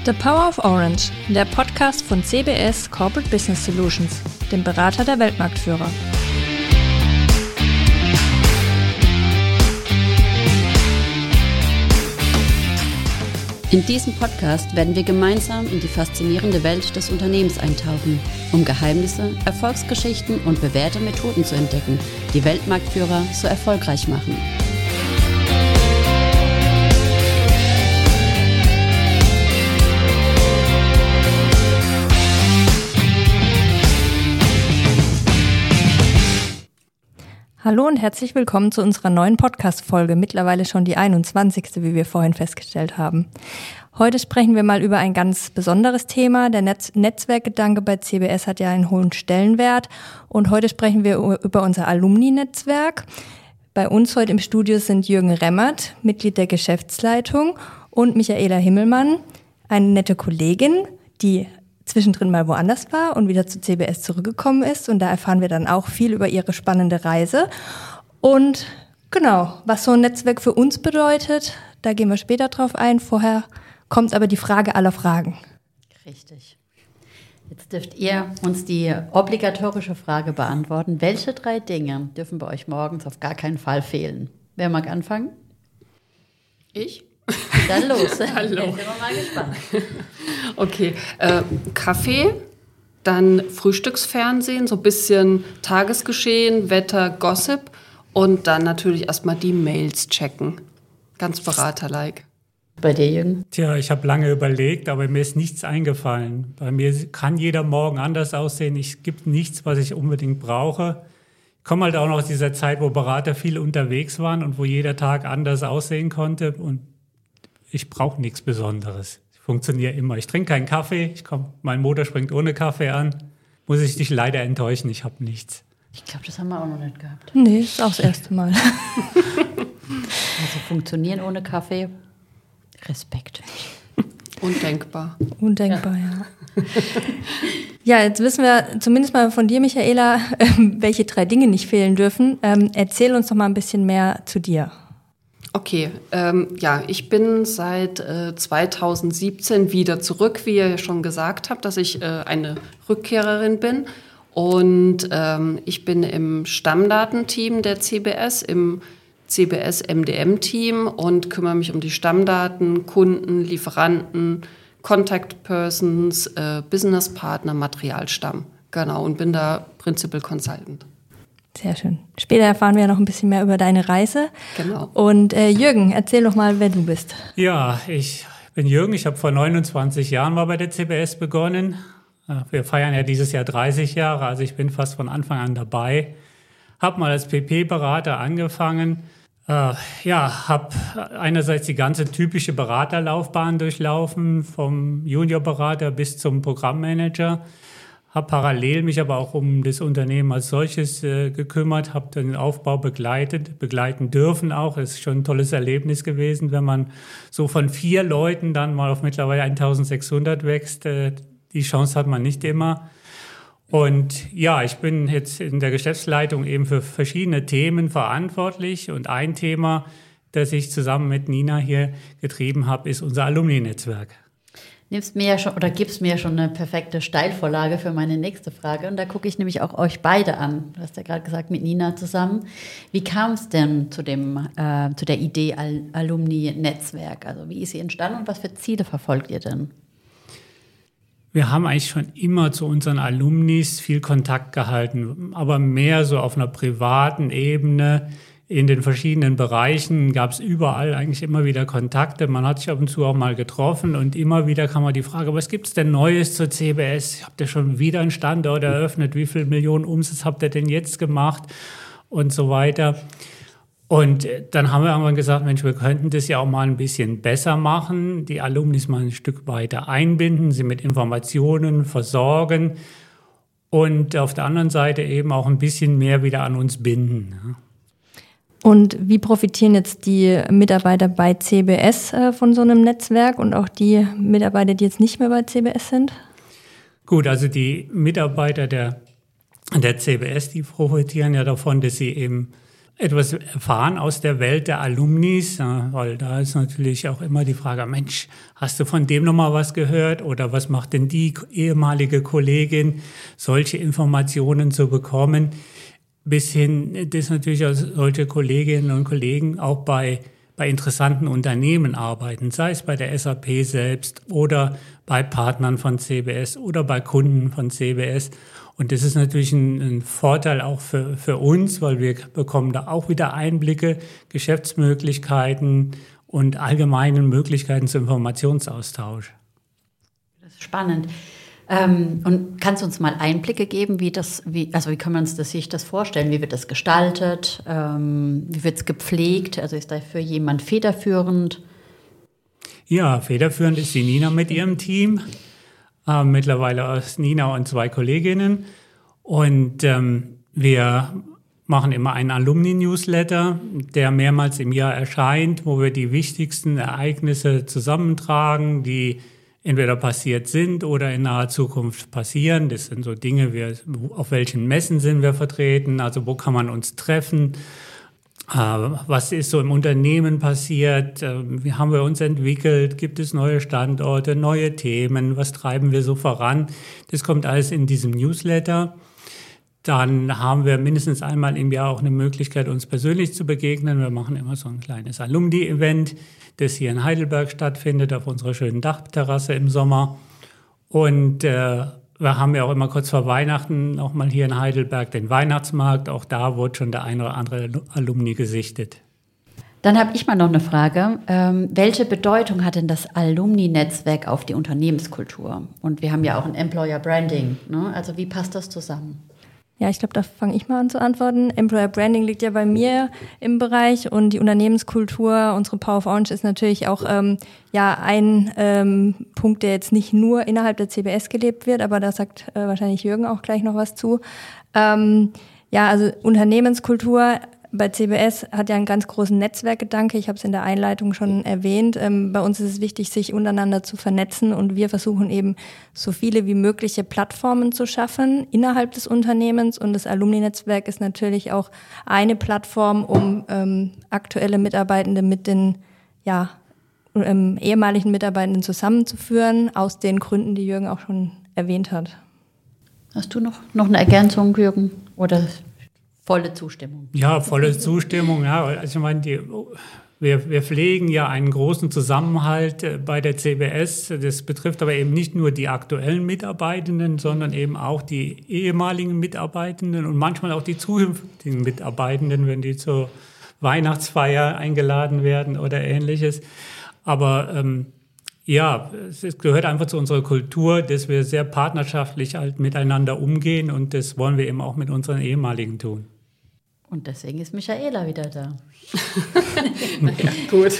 The Power of Orange, der Podcast von CBS Corporate Business Solutions, dem Berater der Weltmarktführer. In diesem Podcast werden wir gemeinsam in die faszinierende Welt des Unternehmens eintauchen, um Geheimnisse, Erfolgsgeschichten und bewährte Methoden zu entdecken, die Weltmarktführer so erfolgreich machen. Hallo und herzlich willkommen zu unserer neuen Podcast-Folge, mittlerweile schon die 21., wie wir vorhin festgestellt haben. Heute sprechen wir mal über ein ganz besonderes Thema. Der Netzwerkgedanke bei CBS hat ja einen hohen Stellenwert und heute sprechen wir über unser Alumni-Netzwerk. Bei uns heute im Studio sind Jürgen Remmert, Mitglied der Geschäftsleitung, und Michaela Himmelmann, eine nette Kollegin, die zwischendrin mal woanders war und wieder zu CBS zurückgekommen ist. Und da erfahren wir dann auch viel über ihre spannende Reise. Und genau, was so ein Netzwerk für uns bedeutet, da gehen wir später drauf ein. Vorher kommt aber die Frage aller Fragen. Richtig. Jetzt dürft ihr uns die obligatorische Frage beantworten. Welche 3 Dinge dürfen bei euch morgens auf gar keinen Fall fehlen? Wer mag anfangen? Ich? Dann los. Hallo. Jetzt sind wir mal gespannt. Okay, Kaffee, dann Frühstücksfernsehen, so ein bisschen Tagesgeschehen, Wetter, Gossip und dann natürlich erstmal die Mails checken. Ganz beraterlike. Bei dir, Jürgen? Tja, ich habe lange überlegt, aber mir ist nichts eingefallen. Bei mir kann jeder Morgen anders aussehen. Es gibt nichts, was ich unbedingt brauche. Ich komme halt auch noch aus dieser Zeit, wo Berater viel unterwegs waren und wo jeder Tag anders aussehen konnte. Und ich brauche nichts Besonderes. Ich funktioniere immer. Ich trinke keinen Kaffee. Mein Motor springt ohne Kaffee an. Muss ich dich leider enttäuschen, ich habe nichts. Ich glaube, das haben wir auch noch nicht gehabt. Nee, ist auch das erste Mal. Also funktionieren ohne Kaffee, Respekt. Undenkbar. Undenkbar, ja. Ja, jetzt wissen wir zumindest mal von dir, Michaela, welche 3 Dinge nicht fehlen dürfen. Erzähl uns doch mal ein bisschen mehr zu dir. Okay, ich bin seit 2017 wieder zurück, wie ihr schon gesagt habt, dass ich eine Rückkehrerin bin. Und ich bin im Stammdatenteam der CBS, im CBS MDM-Team und kümmere mich um die Stammdaten, Kunden, Lieferanten, Contact Persons, Businesspartner, Materialstamm. Genau, und bin da Principal Consultant. Sehr schön. Später erfahren wir ja noch ein bisschen mehr über deine Reise. Genau. Und Jürgen, erzähl doch mal, wer du bist. Ja, ich bin Jürgen. Ich habe vor 29 Jahren mal bei der CBS begonnen. Wir feiern ja dieses Jahr 30 Jahre, also ich bin fast von Anfang an dabei. Habe mal als PP-Berater angefangen. Habe einerseits die ganze typische Beraterlaufbahn durchlaufen, vom Juniorberater bis zum Programmmanager. Habe parallel mich aber auch um das Unternehmen als solches gekümmert, habe den Aufbau begleiten dürfen auch. Es ist schon ein tolles Erlebnis gewesen, wenn man so von 4 Leuten dann mal auf mittlerweile 1600 wächst. Die Chance hat man nicht immer. Und ja, ich bin jetzt in der Geschäftsleitung eben für verschiedene Themen verantwortlich. Und ein Thema, das ich zusammen mit Nina hier getrieben habe, ist unser Alumni-Netzwerk. Gibst mir ja schon eine perfekte Steilvorlage für meine nächste Frage. Und da gucke ich nämlich auch euch beide an. Du hast ja gerade gesagt, mit Nina zusammen. Wie kam es denn zu der Idee Alumni-Netzwerk? Also wie ist sie entstanden und was für Ziele verfolgt ihr denn? Wir haben eigentlich schon immer zu unseren Alumnis viel Kontakt gehalten, aber mehr so auf einer privaten Ebene. In den verschiedenen Bereichen gab es überall eigentlich immer wieder Kontakte. Man hat sich ab und zu auch mal getroffen und immer wieder kam mal die Frage, was gibt es denn Neues zur CBS? Habt ihr schon wieder einen Standort eröffnet? Wie viel Millionen Umsatz habt ihr denn jetzt gemacht? Und so weiter. Und dann haben wir irgendwann gesagt, Mensch, wir könnten das ja auch mal ein bisschen besser machen, die Alumnis mal ein Stück weiter einbinden, sie mit Informationen versorgen und auf der anderen Seite eben auch ein bisschen mehr wieder an uns binden. Und wie profitieren jetzt die Mitarbeiter bei CBS von so einem Netzwerk und auch die Mitarbeiter, die jetzt nicht mehr bei CBS sind? Gut, also die Mitarbeiter der CBS, die profitieren ja davon, dass sie eben etwas erfahren aus der Welt der Alumnis, weil da ist natürlich auch immer die Frage, Mensch, hast du von dem nochmal was gehört oder was macht denn die ehemalige Kollegin, solche Informationen zu bekommen, bis hin, dass natürlich auch solche Kolleginnen und Kollegen auch bei interessanten Unternehmen arbeiten, sei es bei der SAP selbst oder bei Partnern von CBS oder bei Kunden von CBS. Und das ist natürlich ein Vorteil auch für uns, weil wir bekommen da auch wieder Einblicke, Geschäftsmöglichkeiten und allgemeinen Möglichkeiten zum Informationsaustausch. Das ist spannend. Und kannst du uns mal Einblicke geben, wie können wir uns sich das vorstellen? Wie wird das gestaltet? Wie wird es gepflegt? Also ist da für jemand federführend? Ja, federführend ist die Nina mit ihrem Team. Mittlerweile ist Nina und 2 Kolleginnen. Und wir machen immer einen Alumni-Newsletter, der mehrmals im Jahr erscheint, wo wir die wichtigsten Ereignisse zusammentragen, die entweder passiert sind oder in naher Zukunft passieren. Das sind so Dinge, auf welchen Messen sind wir vertreten, also wo kann man uns treffen, was ist so im Unternehmen passiert, wie haben wir uns entwickelt, gibt es neue Standorte, neue Themen, was treiben wir so voran. Das kommt alles in diesem Newsletter. Dann haben wir mindestens einmal im Jahr auch eine Möglichkeit, uns persönlich zu begegnen. Wir machen immer so ein kleines Alumni-Event, das hier in Heidelberg stattfindet, auf unserer schönen Dachterrasse im Sommer. Und wir haben ja auch immer kurz vor Weihnachten nochmal hier in Heidelberg den Weihnachtsmarkt. Auch da wurde schon der eine oder andere Alumni gesichtet. Dann habe ich mal noch eine Frage. Welche Bedeutung hat denn das Alumni-Netzwerk auf die Unternehmenskultur? Und wir haben ja auch ein Employer Branding, ne? Also wie passt das zusammen? Ja, ich glaube, da fange ich mal an zu antworten. Employer Branding liegt ja bei mir im Bereich und die Unternehmenskultur, unsere Power of Orange ist natürlich auch ein Punkt, der jetzt nicht nur innerhalb der CBS gelebt wird, aber da sagt wahrscheinlich Jürgen auch gleich noch was zu. Also Unternehmenskultur bei CBS hat ja einen ganz großen Netzwerkgedanke. Ich habe es in der Einleitung schon erwähnt. Bei uns ist es wichtig, sich untereinander zu vernetzen und wir versuchen eben so viele wie mögliche Plattformen zu schaffen innerhalb des Unternehmens und das Alumni-Netzwerk ist natürlich auch eine Plattform, um aktuelle Mitarbeitende mit den ehemaligen Mitarbeitenden zusammenzuführen, aus den Gründen, die Jürgen auch schon erwähnt hat. Hast du noch eine Ergänzung, Jürgen? Oder volle Zustimmung? Ja, volle Zustimmung. Ja. Also ich meine, wir pflegen ja einen großen Zusammenhalt bei der CBS. Das betrifft aber eben nicht nur die aktuellen Mitarbeitenden, sondern eben auch die ehemaligen Mitarbeitenden und manchmal auch die zukünftigen Mitarbeitenden, wenn die zur Weihnachtsfeier eingeladen werden oder Ähnliches. Aber es gehört einfach zu unserer Kultur, dass wir sehr partnerschaftlich halt miteinander umgehen und das wollen wir eben auch mit unseren ehemaligen tun. Und deswegen ist Michaela wieder da. Ja, gut.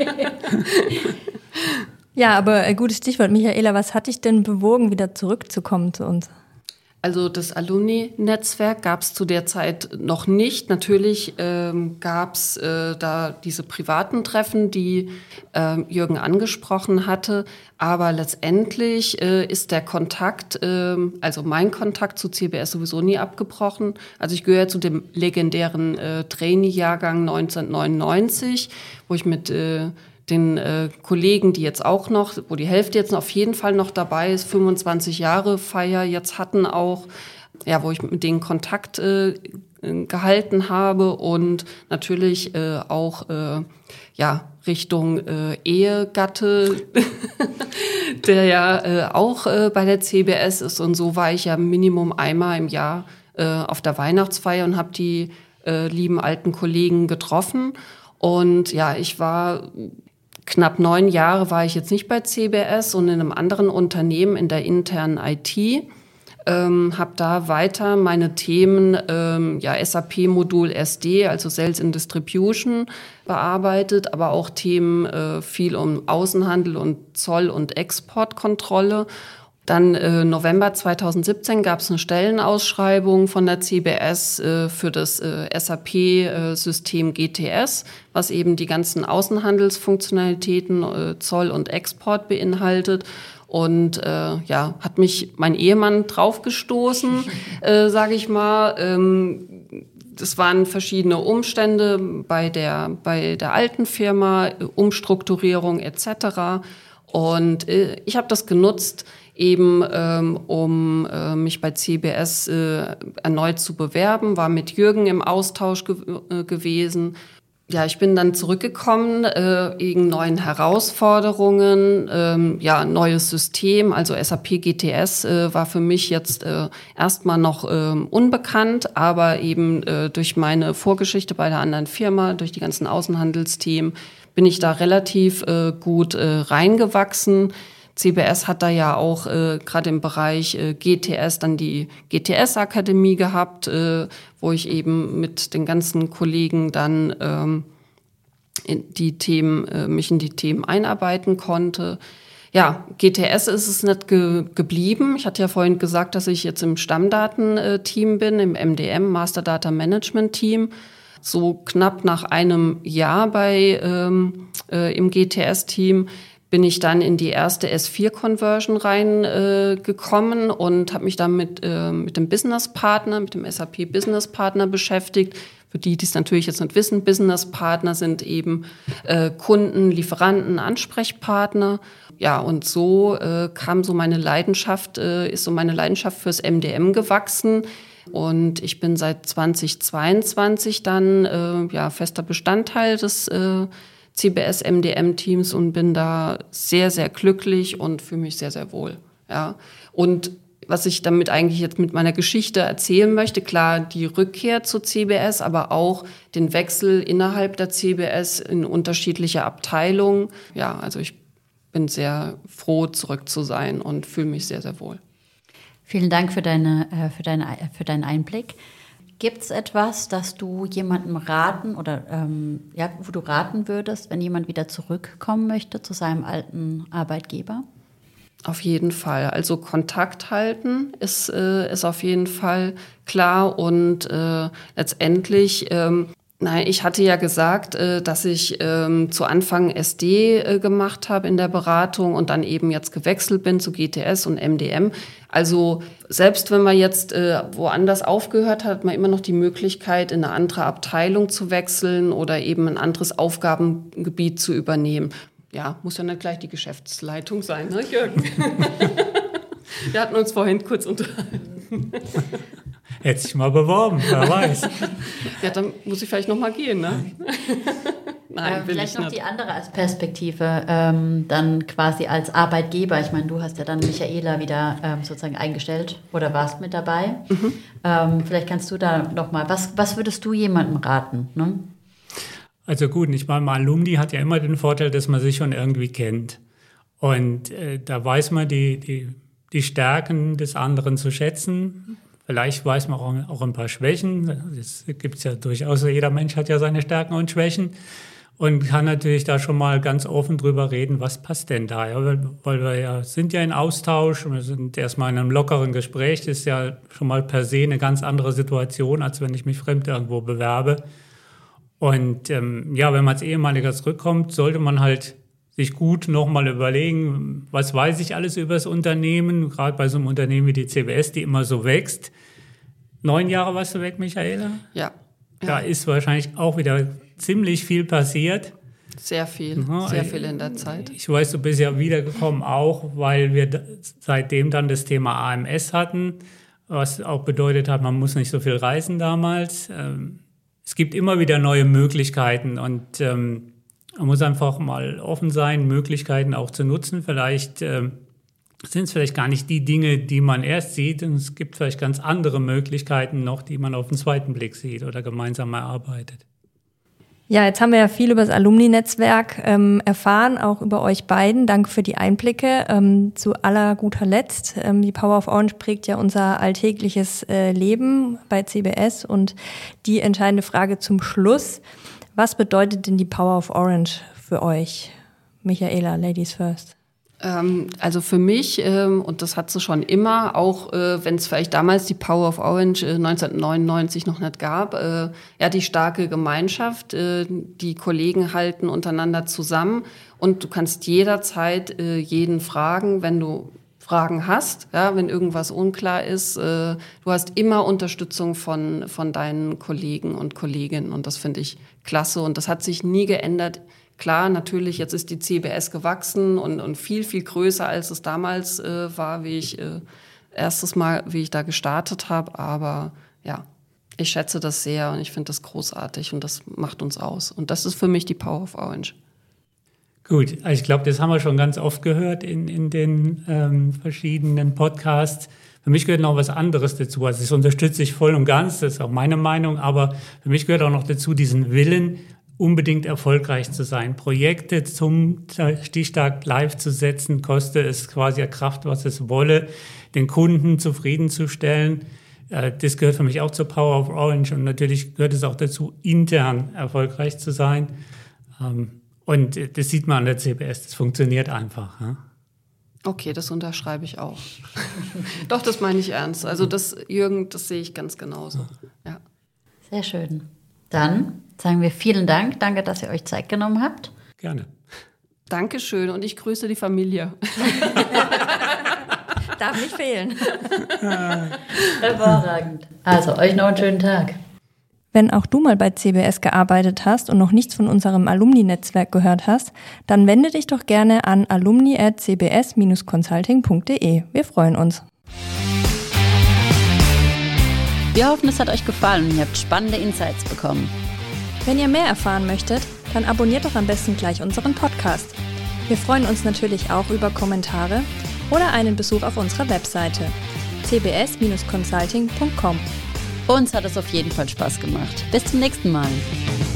Ja, aber gutes Stichwort. Michaela, was hat dich denn bewogen, wieder zurückzukommen zu uns? Also das Alumni-Netzwerk gab es zu der Zeit noch nicht. Natürlich gab es da diese privaten Treffen, die Jürgen angesprochen hatte. Aber letztendlich ist der Kontakt, also mein Kontakt zu CBS sowieso nie abgebrochen. Also ich gehöre zu dem legendären Trainee-Jahrgang 1999, wo ich mit den Kollegen, die jetzt auch noch, wo die Hälfte jetzt auf jeden Fall noch dabei ist, 25 Jahre Feier jetzt hatten auch, ja, wo ich mit denen Kontakt gehalten habe und natürlich auch Richtung Ehegatte, der ja auch bei der CBS ist und so war ich ja Minimum einmal im Jahr auf der Weihnachtsfeier und habe die lieben alten Kollegen getroffen und ja, ich war knapp 9 Jahre war ich jetzt nicht bei CBS und in einem anderen Unternehmen in der internen IT. Habe da weiter meine Themen SAP-Modul SD, also Sales and Distribution, bearbeitet, aber auch Themen viel um Außenhandel und Zoll- und Exportkontrolle. Dann November 2017 gab es eine Stellenausschreibung von der CBS für das SAP-System GTS, was eben die ganzen Außenhandelsfunktionalitäten, Zoll und Export beinhaltet. Und hat mich mein Ehemann draufgestoßen, sage ich mal, das waren verschiedene Umstände bei der alten Firma, Umstrukturierung etc. Und ich habe das genutzt, eben um mich bei CBS erneut zu bewerben, war mit Jürgen im Austausch gewesen. Ja, ich bin dann zurückgekommen wegen neuen Herausforderungen, neues System, also SAP GTS war für mich jetzt erstmal noch unbekannt, aber eben durch meine Vorgeschichte bei der anderen Firma, durch die ganzen Außenhandelsthemen, bin ich da relativ gut reingewachsen. CBS hat da ja auch gerade im Bereich GTS dann die GTS-Akademie gehabt, wo ich eben mit den ganzen Kollegen dann mich in die Themen einarbeiten konnte. Ja, GTS ist es nicht geblieben. Ich hatte ja vorhin gesagt, dass ich jetzt im Stammdatenteam bin, im MDM, Master Data Management Team. So knapp nach einem Jahr im GTS-Team bin ich dann in die erste S4-Conversion reingekommen und habe mich dann mit dem Business-Partner, mit dem SAP-Business-Partner beschäftigt. Für die es natürlich jetzt nicht wissen, Business-Partner sind eben Kunden, Lieferanten, Ansprechpartner. Ja, und so ist so meine Leidenschaft fürs MDM gewachsen. Und ich bin seit 2022 dann fester Bestandteil des CBS MDM-Teams und bin da sehr, sehr glücklich und fühle mich sehr, sehr wohl. Ja. Und was ich damit eigentlich jetzt mit meiner Geschichte erzählen möchte, klar, die Rückkehr zu CBS, aber auch den Wechsel innerhalb der CBS in unterschiedliche Abteilungen. Ja, also ich bin sehr froh, zurück zu sein und fühle mich sehr, sehr wohl. Vielen Dank für deinen Einblick. Gibt es etwas, das du jemandem raten oder wo du raten würdest, wenn jemand wieder zurückkommen möchte zu seinem alten Arbeitgeber? Auf jeden Fall. Also Kontakt halten ist auf jeden Fall klar und letztendlich ich hatte ja gesagt, dass ich zu Anfang SD gemacht habe in der Beratung und dann eben jetzt gewechselt bin zu GTS und MDM. Also selbst wenn man jetzt woanders aufgehört hat, hat man immer noch die Möglichkeit, in eine andere Abteilung zu wechseln oder eben ein anderes Aufgabengebiet zu übernehmen. Ja, muss ja nicht gleich die Geschäftsleitung sein, ne, Jürgen? Wir hatten uns vorhin kurz unterhalten. Hätte sich mal beworben, wer weiß. Ja, dann muss ich vielleicht noch mal gehen, ne? Nein, vielleicht noch die andere Perspektive, dann quasi als Arbeitgeber. Ich meine, du hast ja dann Michaela wieder sozusagen eingestellt oder warst mit dabei. Vielleicht kannst du da noch mal, was würdest du jemandem raten, ne? Also gut, ich meine, Alumni hat ja immer den Vorteil, dass man sich schon irgendwie kennt. Und da weiß man die Stärken des anderen zu schätzen. Vielleicht weiß man auch ein paar Schwächen. Das gibt es ja durchaus. Jeder Mensch hat ja seine Stärken und Schwächen. Und kann natürlich da schon mal ganz offen drüber reden, was passt denn da? Ja, weil wir sind ja in Austausch und wir sind erstmal in einem lockeren Gespräch. Das ist ja schon mal per se eine ganz andere Situation, als wenn ich mich fremd irgendwo bewerbe. Und wenn man als Ehemaliger zurückkommt, sollte man halt sich gut nochmal überlegen, was weiß ich alles über das Unternehmen, gerade bei so einem Unternehmen wie die CBS, die immer so wächst. 9 Jahre warst du weg, Michaela? Ja. Da ist wahrscheinlich auch wieder ziemlich viel passiert. Sehr viel in der Zeit. Ich weiß, du bist ja wiedergekommen auch, weil wir seitdem dann das Thema AMS hatten, was auch bedeutet hat, man muss nicht so viel reisen damals. Es gibt immer wieder neue Möglichkeiten und man muss einfach mal offen sein, Möglichkeiten auch zu nutzen. Vielleicht sind es vielleicht gar nicht die Dinge, die man erst sieht, und es gibt vielleicht ganz andere Möglichkeiten noch, die man auf den zweiten Blick sieht oder gemeinsam erarbeitet. Ja, jetzt haben wir ja viel über das Alumni-Netzwerk erfahren, auch über euch beiden. Danke für die Einblicke. Zu aller guter Letzt, die Power of Orange prägt ja unser alltägliches Leben bei CBS. Und die entscheidende Frage zum Schluss: Was bedeutet denn die Power of Orange für euch? Michaela, Ladies first. Also für mich, und das hat sie schon immer, auch wenn es vielleicht damals die Power of Orange 1999 noch nicht gab, die starke Gemeinschaft, die Kollegen halten untereinander zusammen und du kannst jederzeit jeden fragen, wenn du Fragen hast, ja, wenn irgendwas unklar ist. Du hast immer Unterstützung von deinen Kollegen und Kolleginnen und das finde ich klasse und das hat sich nie geändert. Klar, natürlich, jetzt ist die CBS gewachsen und viel, viel größer, als es damals war, wie ich da gestartet habe, aber ja, ich schätze das sehr und ich finde das großartig und das macht uns aus und das ist für mich die Power of Orange. Gut, ich glaube, das haben wir schon ganz oft gehört in den verschiedenen Podcasts. Für mich gehört noch was anderes dazu. Also das unterstütze ich voll und ganz, das ist auch meine Meinung, aber für mich gehört auch noch dazu, diesen Willen, unbedingt erfolgreich zu sein. Projekte zum Stichtag live zu setzen, koste es quasi Kraft, was es wolle, den Kunden zufriedenzustellen. Das gehört für mich auch zur Power of Orange und natürlich gehört es auch dazu, intern erfolgreich zu sein. Und das sieht man an der CBS, das funktioniert einfach. Ja? Okay, das unterschreibe ich auch. Doch, das meine ich ernst. Also das, Jürgen, das sehe ich ganz genauso. Ja. Sehr schön. Dann sagen wir vielen Dank. Danke, dass ihr euch Zeit genommen habt. Gerne. Dankeschön und ich grüße die Familie. Darf nicht fehlen. Hervorragend. Also, euch noch einen schönen Tag. Wenn auch du mal bei CBS gearbeitet hast und noch nichts von unserem Alumni-Netzwerk gehört hast, dann wende dich doch gerne an alumni@cbs-consulting.de. Wir freuen uns. Wir hoffen, es hat euch gefallen und ihr habt spannende Insights bekommen. Wenn ihr mehr erfahren möchtet, dann abonniert doch am besten gleich unseren Podcast. Wir freuen uns natürlich auch über Kommentare oder einen Besuch auf unserer Webseite cbs-consulting.com. Uns hat es auf jeden Fall Spaß gemacht. Bis zum nächsten Mal.